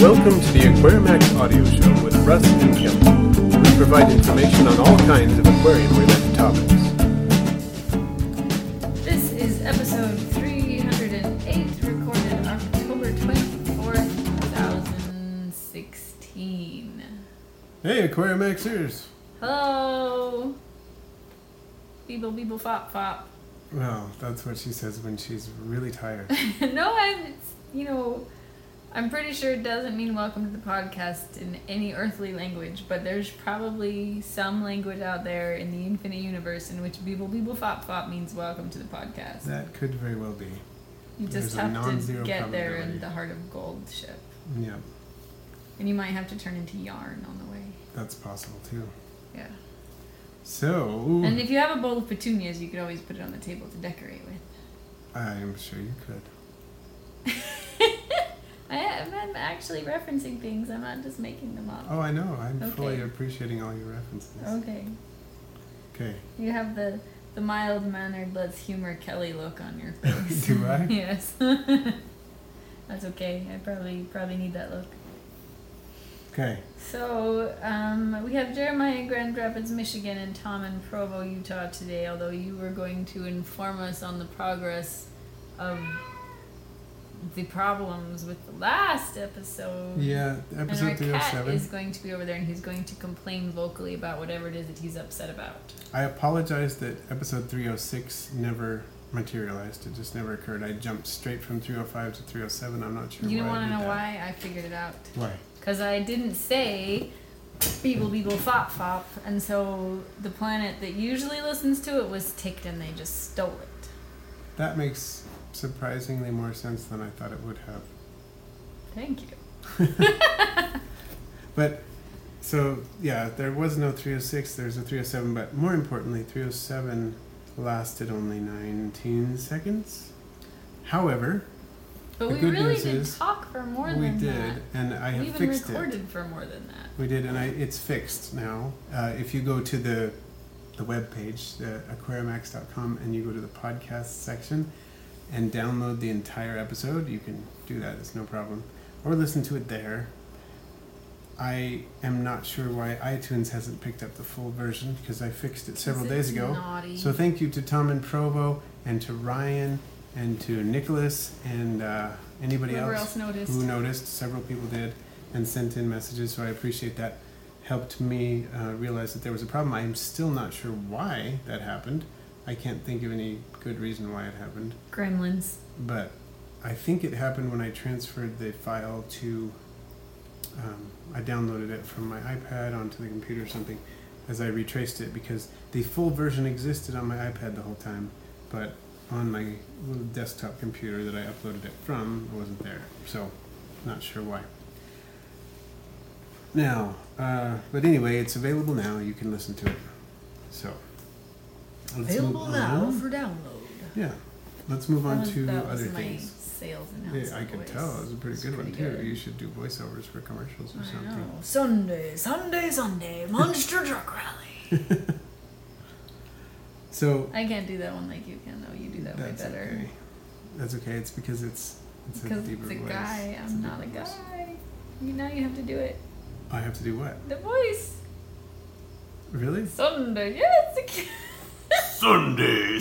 Welcome to the Aquarimax audio show with Russ and Kim. We provide information on all kinds of aquarium-related topics. This is episode 308, recorded October 24th, 2016. Hey, Aquarimaxers! Hello! Beeble, beeble, fop, fop. Well, that's what she says when she's really tired. No, I'm pretty sure it doesn't mean welcome to the podcast in any earthly language, but there's probably some language out there in the infinite universe in which beeble, beeble, fop, fop means welcome to the podcast. That could very well be. You just have to get there in the Heart of Gold ship. Yeah. And you might have to turn into yarn on the way. That's possible, too. Yeah. So... And if you have a bowl of petunias, you could always put it on the table to decorate with. I am sure you could. I'm actually referencing things. I'm not just making them up. Oh, I know. I'm fully appreciating all your references. Okay. Okay. You have the mild-mannered, let's humor Kelly look on your face. Do I? Yes. That's okay. I probably need that look. Okay. So, we have Jeremiah in Grand Rapids, Michigan, and Tom in Provo, Utah today, although you were going to inform us on the progress of the problems with the last episode. Yeah, episode 307. And our cat is going to be over there, and he's going to complain vocally about whatever it is that he's upset about. I apologize that episode 306 never materialized. It just never occurred. I jumped straight from 305 to 307. I'm not sure why. You don't want to know why? I figured it out. Why? Because I didn't say beeble, beeble, fop, fop, and so the planet that usually listens to it was ticked, and they just stole it. That makes surprisingly more sense than I thought it would have. Thank you. But, so, yeah, there was no 306, there's a 307, but more importantly, 307 lasted only 19 seconds. However, but the we good really news did is talk for more than that. we did, and I have fixed it. We even recorded for more than that. We did, and it's fixed now. If you go to the webpage, aquarimax.com, and you go to the podcast section and download the entire episode, you can do that, it's no problem. Or listen to it there. I am not sure why iTunes hasn't picked up the full version, because I fixed it several days ago. Naughty. So thank you to Tom in Provo, and to Ryan, and to Nicholas, and anybody else who noticed. Several people did, and sent in messages, so I appreciate that. Helped me realize that there was a problem. I'm still not sure why that happened. I can't think of any good reason why it happened. Gremlins. But I think it happened when I transferred the file to... I downloaded it from my iPad onto the computer or something as I retraced it, because the full version existed on my iPad the whole time, but on my little desktop computer that I uploaded it from, it wasn't there. So, not sure why. Now, but anyway, it's available now. You can listen to it. So, let's available move now on. for download. Yeah. Let's move on to that other was my things. Sales announcement. Yeah, I can tell. It was a pretty good one, too. You should do voiceovers for commercials or I something. know. Sunday, Monster Truck Rally. So I can't do that one like you can, though. You do that way better. Okay. That's okay. It's because it's because a deeper it's a voice. guy. I'm not a voice. guy. You have to do it. I have to do what? The voice. Really? Sunday. Yes. Sunday.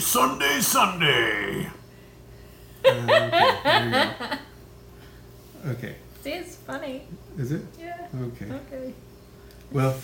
Okay, there you go. Okay. See, it's funny. Is it? Yeah. Okay. Well,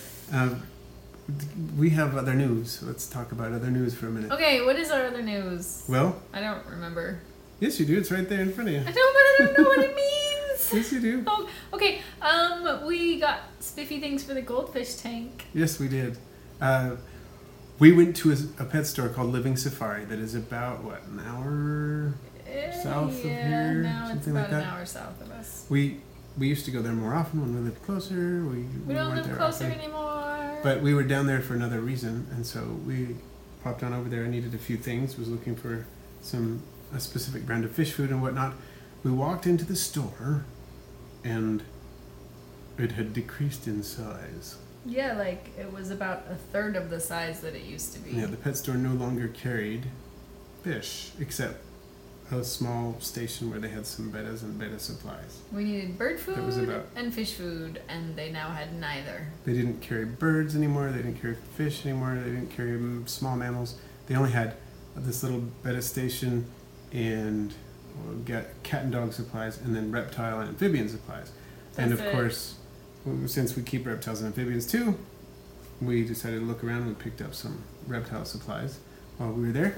we have other news. Let's talk about other news for a minute. Okay, what is our other news? Well, I don't remember. yes, you do. It's right there in front of you. I know, but I don't know what it means. Yes, you do. Oh, okay. We got spiffy things for the goldfish tank. Yes, we did. We went to a pet store called Living Safari that is about, what, an hour south of here? Now it's Something about like an that. hour south of us. We used to go there more often when we lived closer. We don't weren't live there closer often. anymore. But we were down there for another reason, and so we popped on over there. I needed a few things. Was looking for a specific brand of fish food and whatnot. We walked into the store, and it had decreased in size. Yeah, like it was about a third of the size that it used to be. Yeah, the pet store no longer carried fish, except a small station where they had some bettas and betta supplies. We needed bird That was food about- and fish food, and they now had neither. They didn't carry birds anymore. They didn't carry fish anymore. They didn't carry small mammals. They only had this little betta station and get cat and dog supplies, and then reptile and amphibian supplies. And of That's it. course, since we keep reptiles and amphibians too, we decided to look around. We picked up some reptile supplies while we were there.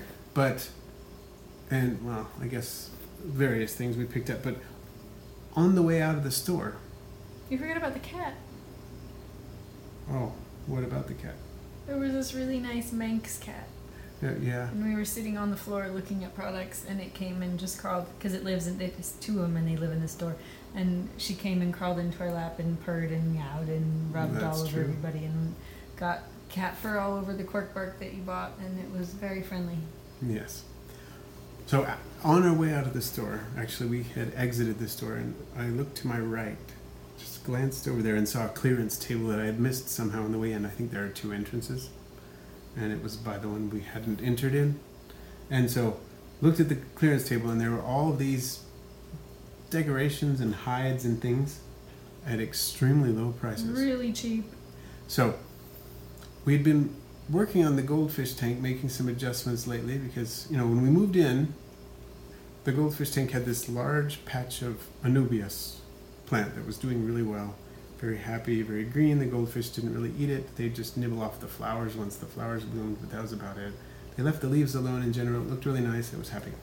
I guess various things we picked up. But on the way out of the store, You forgot about the cat. oh, what about the cat? There was this really nice Manx cat. Yeah. And we were sitting on the floor looking at products, and it came and just crawled, because there's two of them and they live in the store. And she came and crawled into our lap and purred and meowed and rubbed That's all over true. everybody and got cat fur all over the cork bark that you bought, and it was very friendly. Yes. So on our way out of the store, actually we had exited the store, and I looked to my right, just glanced over there and saw a clearance table that I had missed somehow on the way in. I think there are two entrances, and it was by the one we hadn't entered in. And so looked at the clearance table, and there were all of these decorations and hides and things at extremely low prices. Really cheap. So we'd been working on the goldfish tank, making some adjustments lately, because when we moved in, the goldfish tank had this large patch of Anubias plant that was doing really well. Very happy, very green. The goldfish didn't really eat it. They'd just nibble off the flowers once the flowers bloomed, but that was about it. They left the leaves alone in general. It looked really nice. It was happy.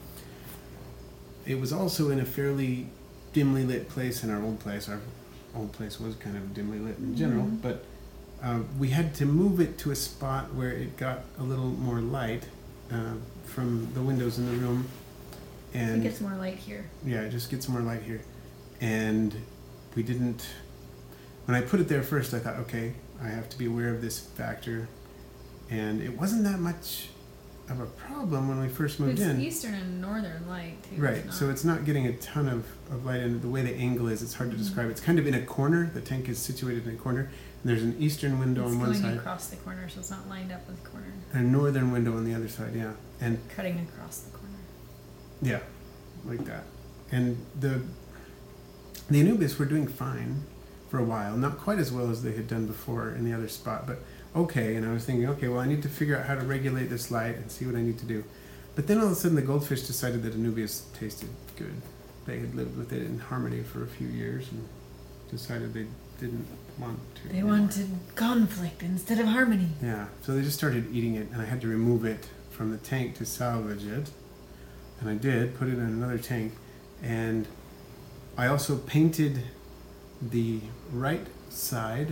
It was also in a fairly dimly lit place in our old place. Our old place was kind of dimly lit in general, but we had to move it to a spot where it got a little more light from the windows in the room. And It gets more light here. yeah, it just gets more light here. And we didn't... When I put it there first, I thought, okay, I have to be aware of this factor. And it wasn't that much of a problem when we first moved It's in. eastern and northern light, too. Right, so it's not getting a ton of light, and the way the angle is, it's hard to describe. It's kind of in a corner. The tank is situated in a corner, and there's an eastern window It's on one going side across the corner, so it's not lined up with the corner. and a northern window on the other side, yeah. And Cutting across the corner. yeah, like that. And the Anubis were doing fine for a while, not quite as well as they had done before in the other spot, but okay. And I was thinking, okay, well, I need to figure out how to regulate this light and see what I need to do. But then all of a sudden the goldfish decided that Anubias tasted good. They had lived with it in harmony for a few years and decided they didn't want to. They anymore. wanted conflict instead of harmony. Yeah, so they just started eating it, and I had to remove it from the tank to salvage it. And I did, put it in another tank. And I also painted the right side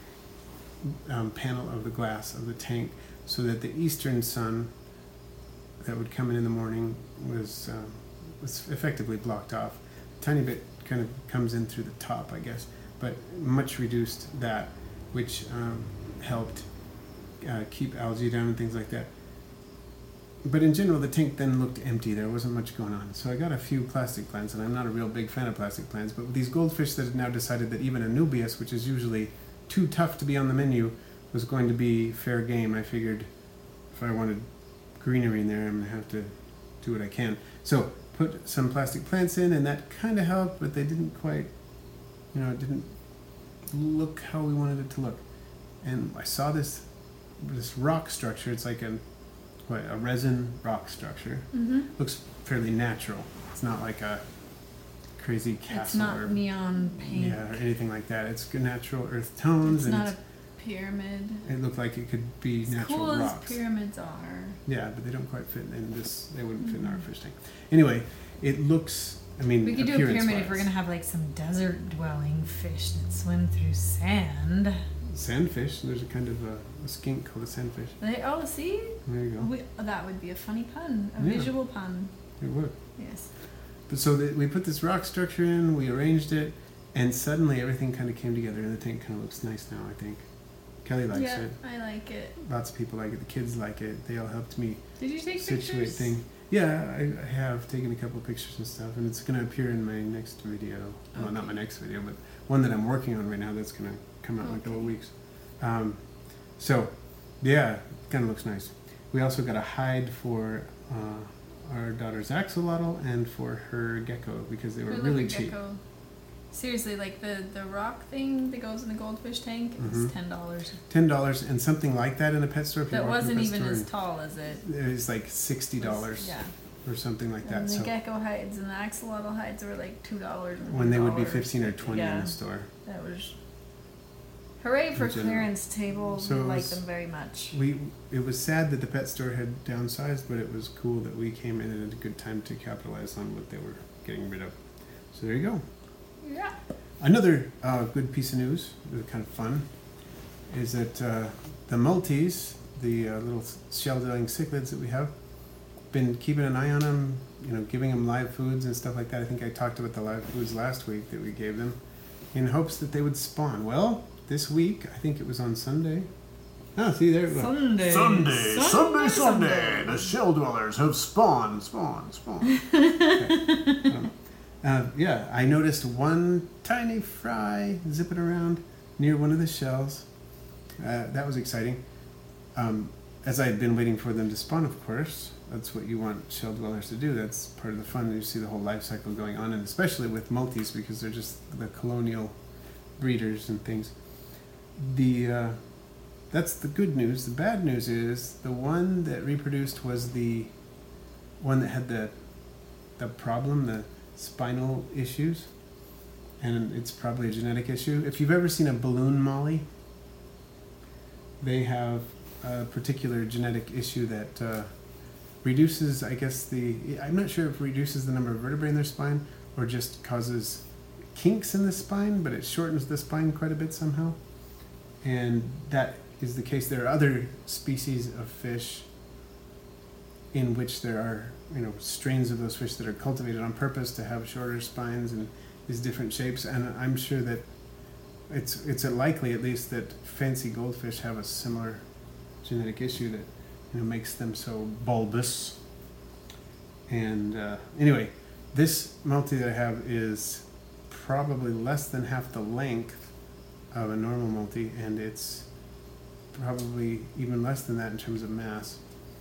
panel of the glass of the tank so that the eastern sun that would come in the morning was effectively blocked off. A tiny bit kind of comes in through the top, I guess, but much reduced that, which helped keep algae down and things like that. But in general, the tank then looked empty. There wasn't much going on. So I got a few plastic plants, and I'm not a real big fan of plastic plants, but with these goldfish that had now decided that even Anubias, which is usually too tough to be on the menu, was going to be fair game, I figured if I wanted greenery in there, I'm going to have to do what I can. So put some plastic plants in, and that kind of helped, but they didn't quite, it didn't look how we wanted it to look. And I saw this rock structure. It's like a resin rock structure. Mm-hmm. Looks fairly natural. It's not like a crazy castle It's not or neon paint. or anything like that. It's good natural earth tones, It's and not a pyramid. it looked like it could be As natural cool rocks. as pyramids are. Yeah, but they don't quite fit in this. They wouldn't fit in our fish tank. Anyway, it looks. I mean, We could do a pyramid if appearance-wise. we're gonna have like some desert-dwelling fish that swim through sand. Sandfish. There's a kind of a skink called a sandfish. See? There you go. That would be a funny pun, a Yeah. visual pun. It would. Yes. But so we put this rock structure in, we arranged it, and suddenly everything kind of came together, and the tank kind of looks nice now, I think. Kelly likes Yeah, it. I like it. Lots of people like it. The kids like it. They all helped me Did you take situate pictures? thing. Yeah, I have taken a couple pictures and stuff, and it's going to appear in my next video. Well, not my next video, but one that I'm working on right now that's going to come out in a couple of weeks. So, yeah, kind of looks nice. We also got a hide for our daughter's axolotl and for her gecko because they were Her really little cheap. gecko. Seriously, like the rock thing that goes in the goldfish tank is $10. $10 and something like that in a pet store. If you That walk in a wasn't pet even store, as tall as it. it was like $60 Yeah. or something like that. And the So gecko hides and the axolotl hides were like $2. And when they would be $3. 15 or 20 in Yeah. the store. That was hooray for In general. clearance tables. So we it like was- them very much. It was sad that the pet store had downsized, but it was cool that we came in at a good time to capitalize on what they were getting rid of. So there you go. Yeah. Another good piece of news, kind of fun, is that the Maltese, the little shell-dwelling cichlids that we have, been keeping an eye on them, giving them live foods and stuff like that. I think I talked about the live foods last week that we gave them in hopes that they would spawn. Well, this week, I think it was on Sunday. Oh, see, there it was. Sunday. Sunday. The shell dwellers have spawned. Okay. Yeah, I noticed one tiny fry zipping around near one of the shells. That was exciting. As I had been waiting for them to spawn, of course. That's what you want shell dwellers to do. That's part of the fun. You see the whole life cycle going on, and especially with Maltese because they're just the colonial breeders and things. That's the good news. The bad news is the one that reproduced was the one that had the problem, the spinal issues, and it's probably a genetic issue. If you've ever seen a balloon molly, they have a particular genetic issue that reduces, I guess, I'm not sure if it reduces the number of vertebrae in their spine or just causes kinks in the spine, but it shortens the spine quite a bit somehow. And that is the case. There are other species of fish in which there are, strains of those fish that are cultivated on purpose to have shorter spines and these different shapes. And I'm sure that it's likely, at least, that fancy goldfish have a similar genetic issue that makes them so bulbous. And anyway, this multi that I have is probably less than half the length of a normal multi, and it's probably even less than that in terms of mass.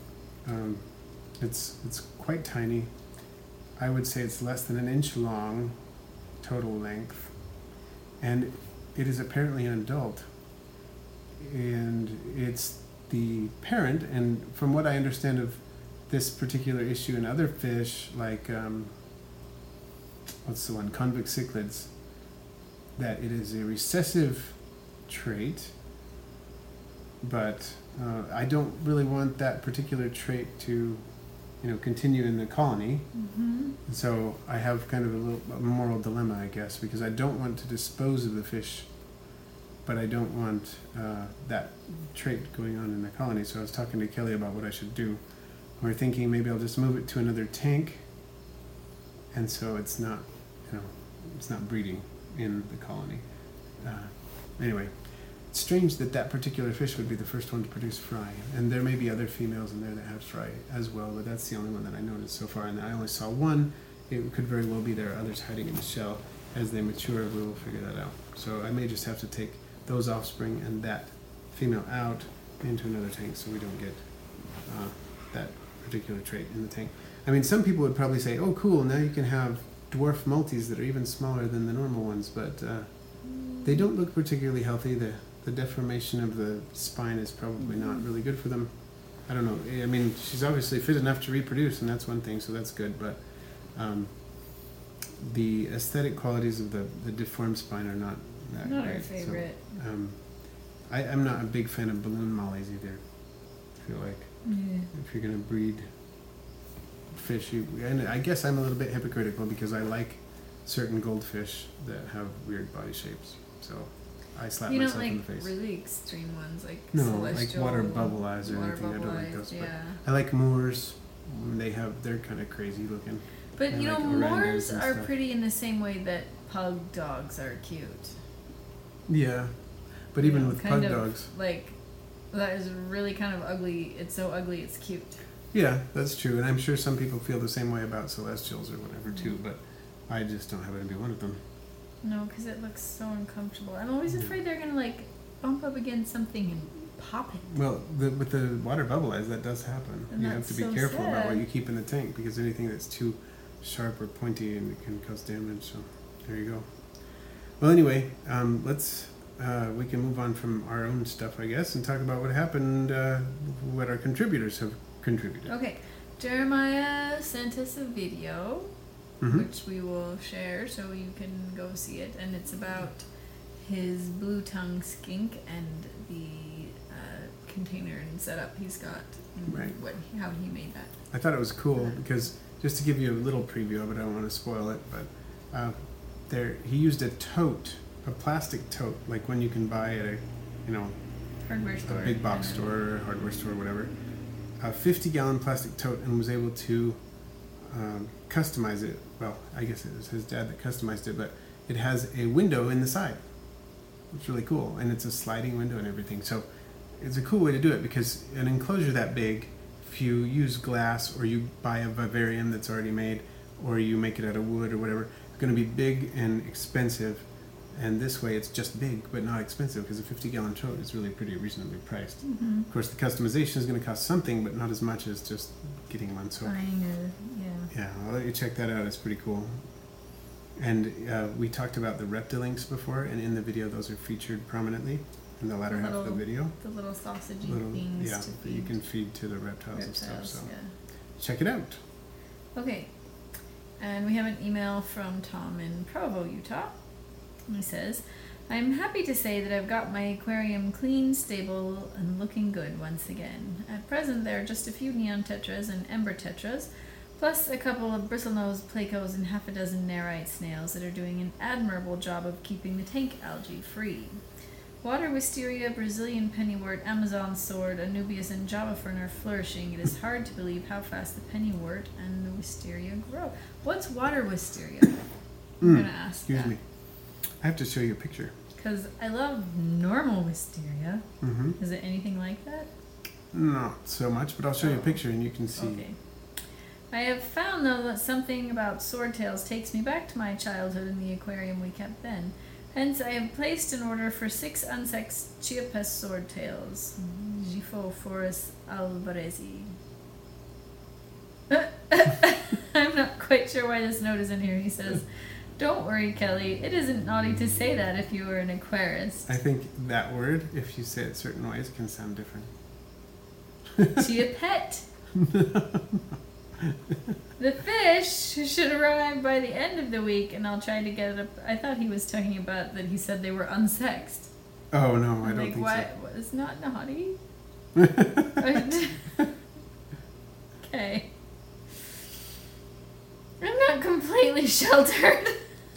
It's quite tiny. I would say it's less than an inch long total length, and it is apparently an adult, and it's the parent. And from what I understand of this particular issue in other fish, like what's the one, convict cichlids, that it is a recessive trait, but I don't really want that particular trait to continue in the colony. Mm-hmm. So I have kind of a moral dilemma, I guess, because I don't want to dispose of the fish, but I don't want that trait going on in the colony. So I was talking to Kelly about what I should do. We're thinking maybe I'll just move it to another tank, and so it's not, it's not breeding in the colony. Anyway, it's strange that particular fish would be the first one to produce fry, and there may be other females in there that have fry as well, but that's the only one that I noticed so far, and I only saw one. It could very well be there are others hiding in the shell. As they mature, we will figure that out. So I may just have to take those offspring and that female out into another tank so we don't get that particular trait in the tank. I mean, some people would probably say, oh cool, now you can have dwarf multis that are even smaller than the normal ones, but they don't look particularly healthy. The deformation of the spine is probably not really good for them. I don't know. I mean, she's obviously fit enough to reproduce, and that's one thing, so that's good, but the aesthetic qualities of the deformed spine are not that Not great. our favorite. So, I'm not a big fan of balloon mollies either. I feel like if you're going to breed fish, and I guess I'm a little bit hypocritical because I like certain goldfish that have weird body shapes. So I slap You don't myself like in the face. really extreme ones like No, celestial, like water bubble eyes or water anything. I bubble don't like eyes, those. yeah. But I like Moors. They're kind of crazy looking. But and you know, like orangas Moors and are stuff. pretty in the same way that pug dogs are cute. Yeah, but You even know, with kind pug of dogs. like that is really kind of ugly. It's so ugly, it's cute. Yeah, that's true, and I'm sure some people feel the same way about celestials or whatever too. But I just don't happen to be one of them. No, because it looks so uncomfortable. I'm always afraid they're gonna like bump up against something and pop it. Well, with the water bubble eyes, that does happen. And You have that's to be so careful about what sad. you keep in the tank because anything that's too sharp or pointy and it can cause damage. So there you go. Well, anyway, let's we can move on from our own stuff, I guess, and talk about what happened, what our contributors have contributed. Okay, Jeremiah sent us a video, Mhm. which we will share so you can go see it, and it's about his blue tongue skink and the container and setup he's got, and Right. how he made that. I thought it was cool because just to give you a little preview of it, I don't want to spoil it, but he used a tote, a plastic tote, like one you can buy at a Hardware a store. big box store or hardware store, whatever. A 50-gallon plastic tote, and was able to customize it. Well, I guess it was his dad that customized it, but it has a window in the side. It's really cool, and it's a sliding window and everything. So it's a cool way to do it because an enclosure that big, if you use glass or you buy a vivarium that's already made, or you make it out of wood or whatever, it's going to be big and expensive. And this way, it's just big but not expensive because a 50-gallon tote is really pretty reasonably priced. Mm-hmm. Of course, the customization is going to cost something, but not as much as just getting one. So Buying a, yeah, I'll let you check that out. It's pretty cool. And we talked about the Reptilinks before, and in the video, those are featured prominently in the latter half of the video. the little sausagey things Yeah, to that you feed can feed to the reptiles and stuff. reptiles. So Yeah. check it out. Okay, and we have an email from Tom in Provo, Utah. He says, I'm happy to say that I've got my aquarium clean, stable, and looking good once again. At present, there are just a few neon tetras and ember tetras, plus a couple of bristlenose placos and half a dozen nerite snails that are doing an admirable job of keeping the tank algae free. Water wisteria, Brazilian pennywort, Amazon sword, Anubias, and Java fern are flourishing. It is hard to believe how fast the pennywort and the wisteria grow. What's water wisteria? I'm gonna ask Excuse that. me. I have to show you a picture. Because I love normal wisteria. Mm-hmm. Is it anything like that? Not so much, but I'll show you a Oh. picture and you can see. Okay. I have found, though, that something about swordtails takes me back to my childhood in the aquarium we kept then. Hence, I have placed an order for 6 unsexed Chiapas swordtails. Giphophorus alvarezi. I'm not quite sure why this note is in here. He says, don't worry, Kelly. It isn't naughty to say that if you were an aquarist. I think that word, if you say it certain ways, can sound different. Chiapet. The fish should arrive by the end of the week, and I'll try to get it up. I thought he was talking about that he said they were unsexed. Oh, no, I I'm don't like, think why? What, it's not naughty? so. Okay. I'm not completely sheltered.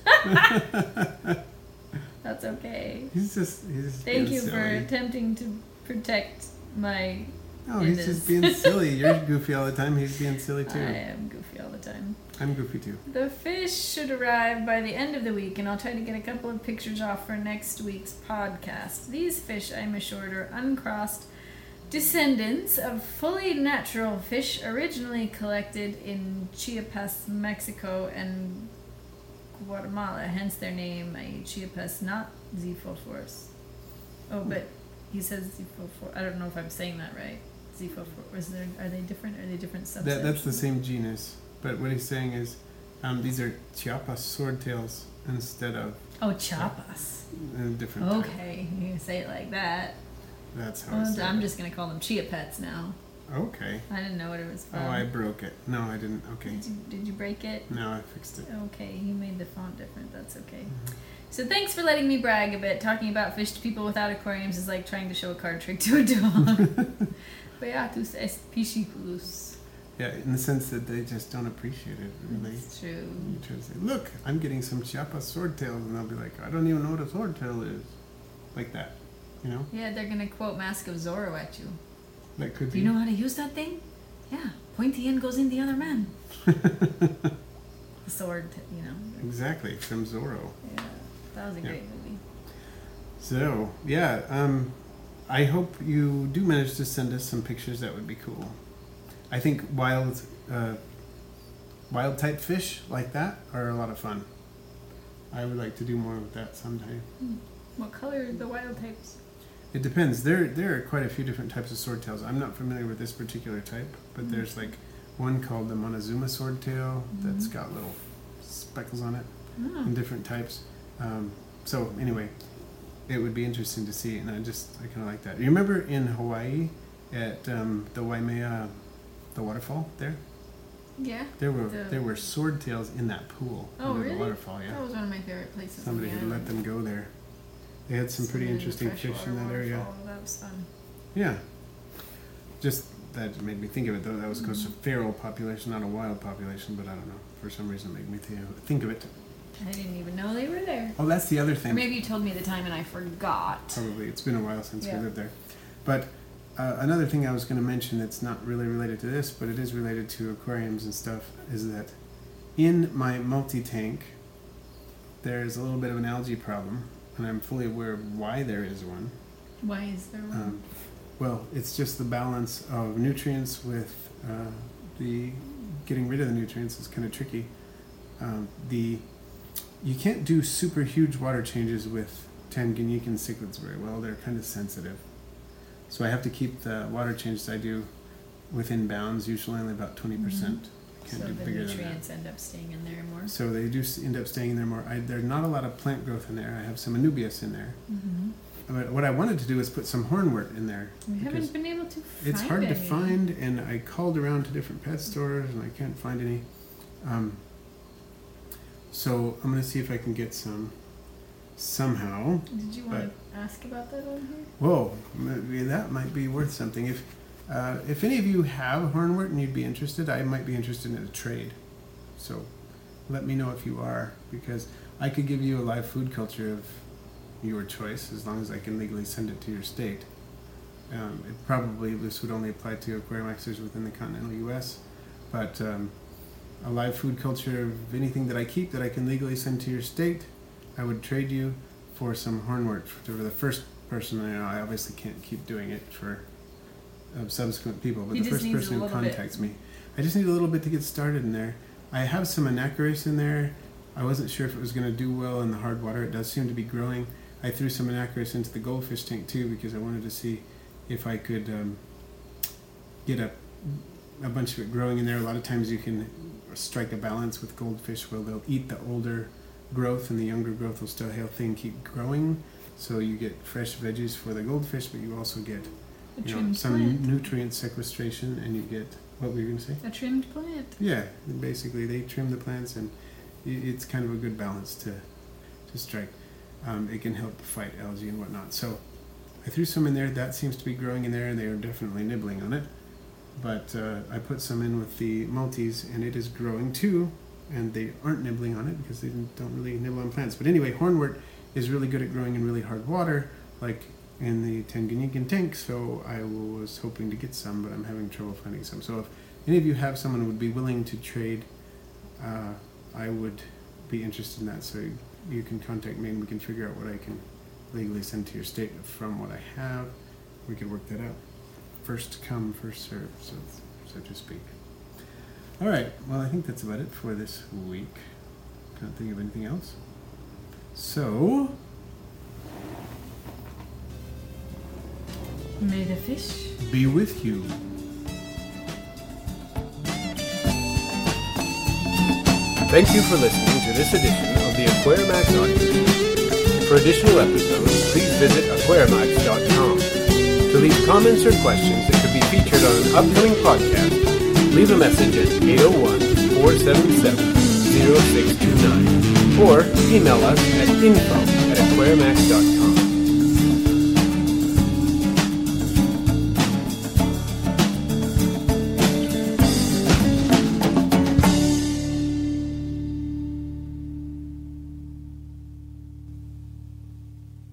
That's okay. He's just Thank being you silly. for attempting to protect my. Oh, he's It just is. being silly. You're goofy all the time. He's being silly I too. am goofy all the time. I'm goofy too. The fish should arrive by the end of the week, and I'll try to get a couple of pictures off for next week's podcast. These fish, I'm assured, are uncrossed descendants of fully natural fish originally collected in Chiapas, Mexico, and Guatemala, hence their name, Chiapas, not Xiphophorus. Oh, but he says Xiphophorus. I don't know if I'm saying that right. Xiphophorus. Are they different? Are they different subsets? That's the same genus. But what he's saying is these are Chiapas swordtails instead of Oh, Chiapas. a different type. Okay, you can say it like that. That's how Well, I say I'm it. just gonna call them Chia Pets now. Okay. I didn't know what it was Oh, from. I broke it. No, I didn't. Okay. Did you break it? No, I fixed it. Okay, you made the font different. That's okay. Mhm. So thanks for letting me brag a bit. Talking about fish to people without aquariums is like trying to show a card trick to a dog. Beatus est pisciculus. Yeah, in the sense that they just don't appreciate it, really. It's true. You try to say, look, I'm getting some Chiapas swordtails, and they'll be like, I don't even know what a swordtail is. Like that, you know? Yeah, they're gonna quote Mask of Zorro at you. That could Do be. you know how to use that thing? Yeah, pointy end goes in the other man. The sword, you know. Exactly, from Zorro. Yeah, that was a Yeah. great movie. So, yeah, I hope you do manage to send us some pictures. That would be cool. I think wild type fish like that are a lot of fun. I would like to do more with that sometime. What color are the wild types? It depends. There are quite a few different types of swordtails. I'm not familiar with this particular type, but there's like one called the Montezuma swordtail that's got little speckles on it in different types. So anyway, it would be interesting to see, and I kind of like that. You remember in Hawaii at the Waimea, the waterfall there? Yeah. There were swordtails in that pool under really? the waterfall. Yeah. That was one of my favorite places. Somebody had let them go there. They had some pretty interesting fish in that area. That was fun. Yeah. Just that made me think of it though. That was close to feral population, not a wild population, but I don't know. For some reason, it made me think of it. I didn't even know they were there. Oh, that's the other thing. Or maybe you told me the time and I forgot. Probably. It's been a while since we lived there. But another thing I was going to mention that's not really related to this, but it is related to aquariums and stuff, is that in my multi-tank, there's a little bit of an algae problem, and I'm fully aware of why there is one. Why is there one? Well, it's just the balance of nutrients with the getting rid of the nutrients is kind of tricky. You can't do super huge water changes with Tanganyika cichlids very well. They're kind of sensitive. So I have to keep the water changes I do within bounds, usually only about 20%. Can't So do the bigger nutrients end up staying in there more. So they do end up staying in there more. There's not a lot of plant growth in there. I have some anubias in there. But what I wanted to do is put some hornwort in there. We haven't been able to find it's hard to any. find, and I called around to different pet stores, and I can't find any. So I'm going to see if I can get some somehow. Did you want to ask about that on here? Whoa, maybe that might be worth something. If any of you have hornwort and you'd be interested, I might be interested in a trade. So let me know if you are, because I could give you a live food culture of your choice as long as I can legally send it to your state. This would only apply to aquariumexers within the continental U.S., but a live food culture of anything that I keep that I can legally send to your state, I would trade you for some hornwort for the first person. I obviously can't keep doing it for subsequent people, but the first person who contacts me. I just need a little bit to get started in there. I have some Anacharis in there. I wasn't sure if it was going to do well in the hard water. It does seem to be growing. I threw some Anacharis into the goldfish tank too because I wanted to see if I could get a bunch of it growing in there. A lot of times you can strike a balance with goldfish where they'll eat the older growth and the younger growth will stay healthy and keep growing. So you get fresh veggies for the goldfish, but you also get some nutrient sequestration, and you get, what were you going to say? A trimmed plant. Yeah, basically they trim the plants, and it's kind of a good balance to strike. It can help fight algae and whatnot. So I threw some in there. That seems to be growing in there, and they are definitely nibbling on it. But I put some in with the multis, and it is growing too. And they aren't nibbling on it because they don't really nibble on plants. But anyway, hornwort is really good at growing in really hard water, like in the Tanganyikan tank. So I was hoping to get some, but I'm having trouble finding some. So if any of you have someone who would be willing to trade, I would be interested in that. So you can contact me, and we can figure out what I can legally send to your state from what I have. We could work that out. First come, first serve, so to speak. All right. Well, I think that's about it for this week. Can't think of anything else. So, may the fish be with you. Thank you for listening to this edition of the Aquarimax audio. For additional episodes, please visit aquarimax.com. To leave comments or questions that could be featured on an upcoming podcast, leave a message at 801-477-0629 or email us at info@aquarimax.com.